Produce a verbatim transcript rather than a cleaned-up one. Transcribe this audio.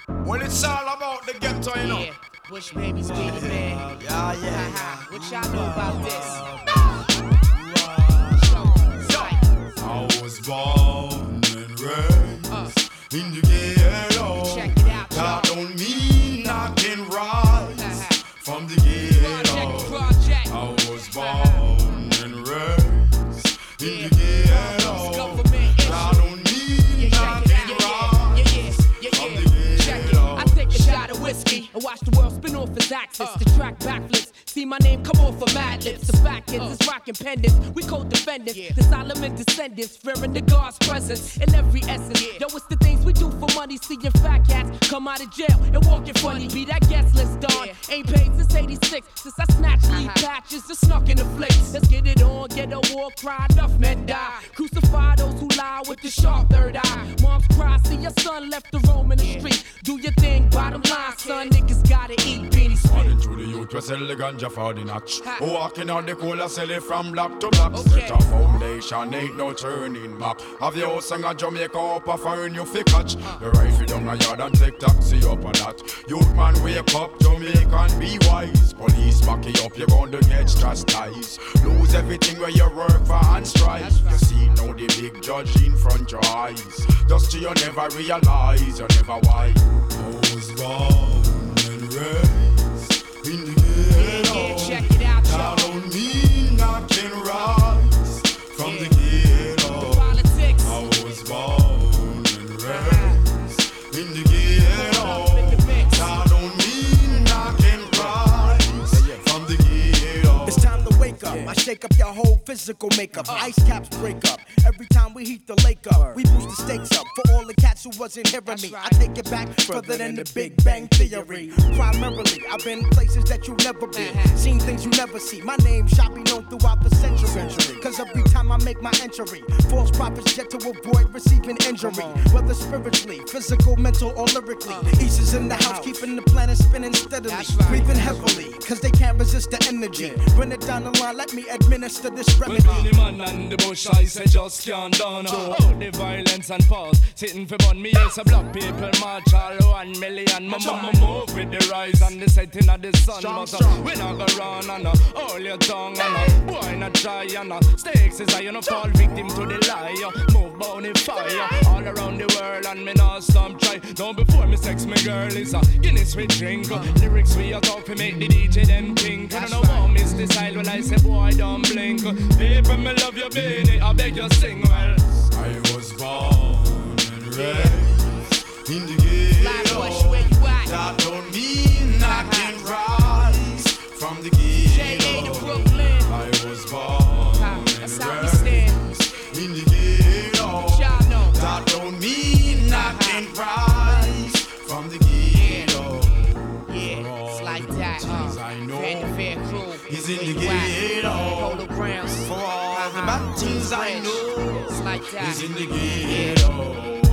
Well, it's all about the ghetto, you know. Yeah, Bush babies be the man. Yeah, yeah, yeah. What y'all know about this? I was born and raised Uh. in the ghetto. Check it out, That y'all. don't mean I can rise Uh-huh. from the Project, ghetto. project. I was born and raised in Yeah. the ghetto. Government That issue. don't mean Yeah, I check it can out. rise Yeah, yeah, yeah, from yeah, the yeah. Check it. ghetto. I take a shot of whiskey and watch the world spin off its axis. The track backflips. See my name come off of Mad Lips. The fact is, it's rockin' pendants. We co-defendants. The Solomon descendants, fearing the God's presence in every essence. Yo, it's the things we do for money. Seeing fat cats come out of jail and walking funny. Be that guest list on. Ain't paid since eighty-six. Since I snatched lead patches and snuck in the flicks. Let's get it on, get a war cry. Enough men die. Crucify those who lie with the sharp third eye. Moms cry, see your son left to roam in the street. Do your thing, bottom line, son. Niggas gotta eat. Beanie Street. Running to the youth, we sell the ganja for the notch. Walking on the cola, sell it from block to block. Okay. Set a foundation, ain't no turning back. Have your house and a Jamaica up a foreign you fi catch. The rifle down a yard and take taxi up a that. Youth man wake up, Jamaica and be wise. Police back you up, you're gonna get chastised. Lose everything where you work for and strive. You see now the big judge in front your eyes. Just you never realize, you never wise. I was born and raised in the ghetto. Yeah, check it out, That y'all. don't mean I can rise from the ghetto. Politics. I was born and raised in the ghetto. That don't mean I can rise from the ghetto. It's time to wake up. I shake up your whole physical makeup. Ice caps break up. Every time we heat the lake up, we boost the stakes up for all the cats who wasn't hearing me. I take it back further than the Big Bang Theory. Primarily, I've been places that you never been, seen things you never see. My name shall be known throughout the century. Cause every time I make my entry, false prophets yet to avoid receiving injury. Whether spiritually, physical, mental, or lyrically. East is in the house, keeping the planet spinning steadily. Breathing heavily, cause they can't resist the energy. Bring it down the line, let me administer this remedy. Well, the man and the bush, I say just can't down. Oh, the violence and pause, sitting for bun me, yes, a black people march all one million. Mama move with the rise and the setting of the sun. But uh, we not go run and uh, hold your tongue and uh, boy not try and uh, stakes is high, you know, fall victim to the lie. Uh, move bound in fire all around the world and me not stop try. Now before me sex me girl is a uh, Guinness we drink. Uh, lyrics we a talk to make the D J them think. I don't know how miss the style when I say boy don't blink. People me love you baby, I beg you sing well. I was born and raised in the ghetto. Bush, where you at? That don't mean I can rise from the J A to ghetto. Brooklyn. I was born That's and how we stand. raised in the ghetto. Y'all know. That don't mean I can rise from the ghetto. Yeah, it's like that. Things Uh, I know Fair to fair crew. is in Where the you at? ghetto. Polo grounds. For all the Uh-huh. bad things I know It's like that. is in the ghetto.